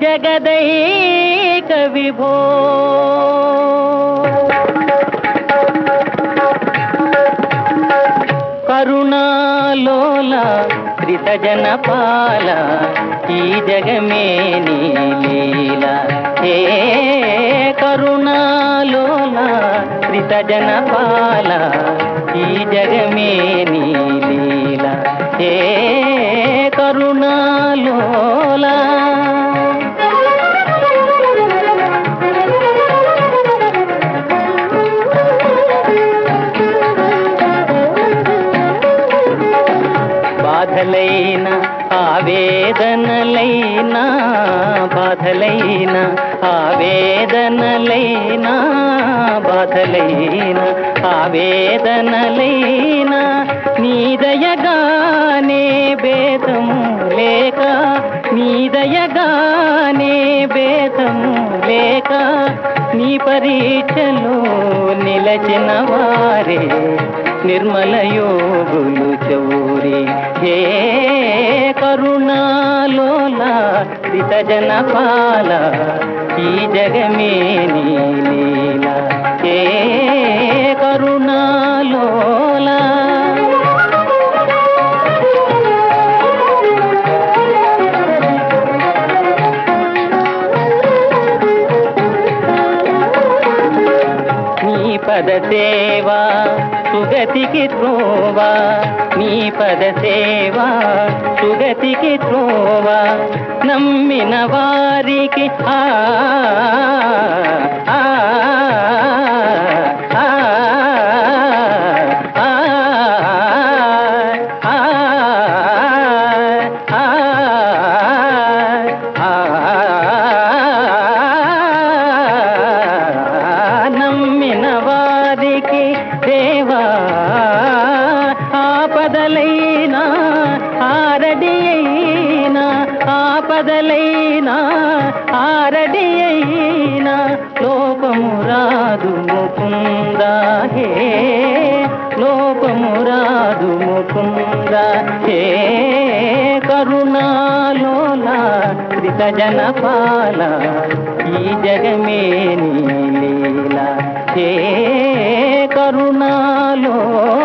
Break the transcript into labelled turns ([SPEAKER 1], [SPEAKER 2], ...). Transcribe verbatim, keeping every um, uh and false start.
[SPEAKER 1] జగదైక విభో కరుణాలోల త్రితజనపాల ఈ జగమే నీ లీల హే కరుణాలోల త్రితజనపాల ఈ జగమే నీ లీల హే కరుణాలోల బాధలైన ఆవేదనలైన బాధలైన ఆవేదనలైన బాధలైన ఆవేదనలైన నీదయగానే భేదము లేక నీదయగానే భేదము లేక నీ పరీక్షలో నిలచిన వారే నిర్మల యోగులు చౌరి హే కరుణాలోల త్రితజనపాల ఈ జగమే నీ లీల హే కరుణాలోల నీ పద సేవా సుగతికి త్రోవా నీ పద సేవా సుగతికి త్రోవా నమ్మిన వారికి ఆ ఆ ఆ నమ్మిన వారికి దేవా ఆపదలైనా ఆరడి అయినా ఆపదలైనా ఆరడి అయినా లోపమురాదు ముకుందా హే లోపమురాదు ముకుందా హే కరుణాలోల త్రితజనపాల ఈ జగమే నీ లీల హే కరుణాలో